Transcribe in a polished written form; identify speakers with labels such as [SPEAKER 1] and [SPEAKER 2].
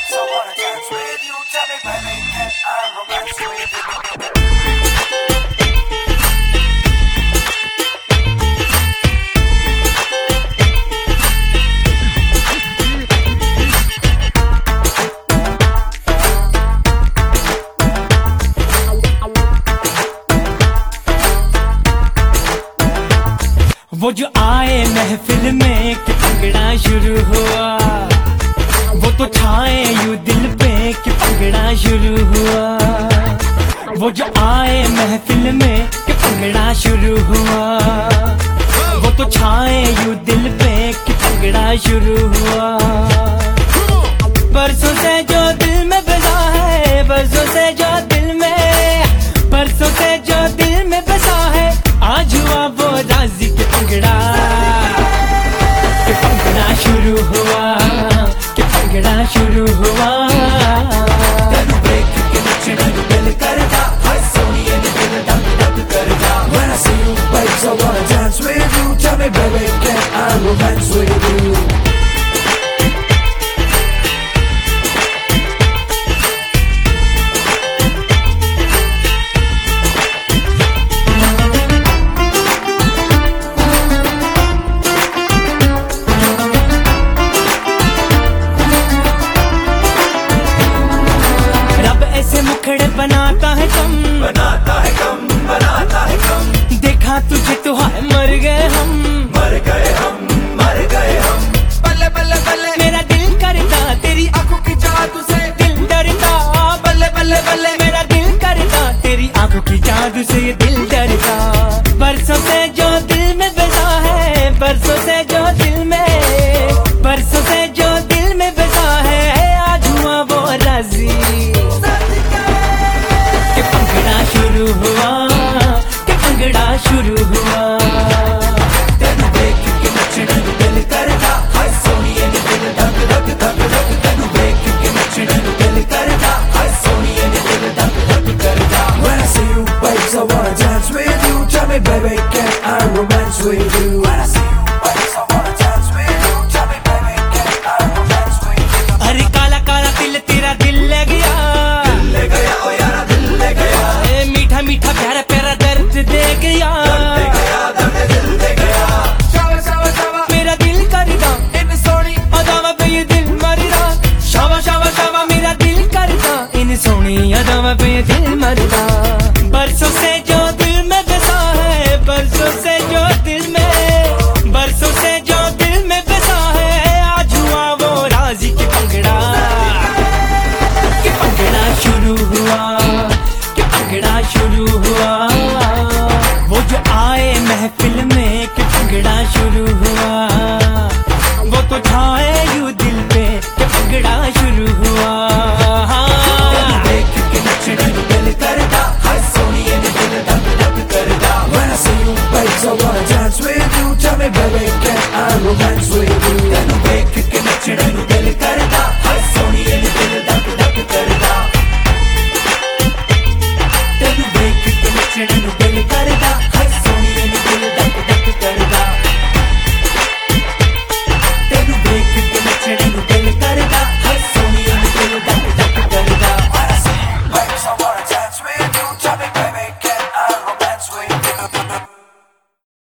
[SPEAKER 1] So wanna dance with you, tell me baby, can I romance with you?
[SPEAKER 2] वो जो आए महफिल में कि पगड़ा शुरू हुआ, वो तो छाए यूं दिल पे कि पगड़ा शुरू हुआ। वो जो आए महफिल में कि पगड़ा शुरू हुआ, वो तो छाए यूं दिल पे कि पगड़ा शुरू हुआ। परसों से जो दिल में बसा है, परसों से जो दिल में, परसों से जो दिल में बसा है, आज हुआ वो राजी के पगड़ा शुरू हुआ, कि पगड़ा शुरू हुआ।
[SPEAKER 1] When I see you, babes, I wanna dance with you. Tell me, baby, can I romance with you?
[SPEAKER 2] मुखड़े बनाता है कम,
[SPEAKER 1] बनाता है कम, बनाता है कम।
[SPEAKER 2] देखा तुझे तो हाय मर गए हम,
[SPEAKER 1] मर गए हम, मर गए हम। बल्ले बल्ले बल्ले
[SPEAKER 2] मेरा दिल करता तेरी
[SPEAKER 1] आंखों की जादू से
[SPEAKER 2] दिल डरता।
[SPEAKER 1] बल्ले बल्ले बल्ले
[SPEAKER 2] मेरा दिल करता तेरी आंखों की जादू से ये दिल डरता। बरसों से जो दिल में बसा है, बरसों से जो दिल में, बरसों से जो दिल में बसा है, आज हुआ वो राजी कि पगड़ा शुरू हुआ, कि पगड़ा शुरू हुआ।
[SPEAKER 1] तेनू देख के नचने नू दिल करदा, हाय सोहणीए नी दिल धक धक धक धक। तेनू देख के नचने नू दिल करदा, हाय सोहणीए नी दिल धक धक करदा। When I see you, babes, I wanna dance with you. Tell me, baby, can I romance with you? When I see you, babes, I wanna dance with you. Tell me, baby, can I romance with you?
[SPEAKER 2] अरे काला काला दिल तेरा दिल ले गया,
[SPEAKER 1] दिल ले गया ओ यारा, दिल ले गया।
[SPEAKER 2] ए मीठा मीठा प्यारा प्यारा दर्द दे गया,
[SPEAKER 1] दर्द दे गया, दर्द दिल दे गया। शावा शावा शावा
[SPEAKER 2] मेरा दिल करदा
[SPEAKER 1] इन सोहणी
[SPEAKER 2] अदावा पे ये दिल मरदा। शावा शावा शावा मेरा दिल करदा इन सोहनी अदावा पे ये दिल मरदा। बरसों से जो दिल में बसा है, बरसों से जो दिल में, बरसों से जो दिल में बसा है, आज हुआ वो राजी की पगड़ा, कि पगड़ा शुरू हुआ, कि पगड़ा शुरू हुआ। वो जो आए महफिल में कि पगड़ा शुरू हुआ, वो तो छाए यूं दिल पे कि पगड़ा शुरू हुआ।
[SPEAKER 1] देख के नचने नू दिल करदा, हाय सोहणीए नी दिल धक धक करदा। When I see you, babes, I wanna dance with you. Tell me, baby, can I romance with you? तेनू देख के नचने नू दिल करदा।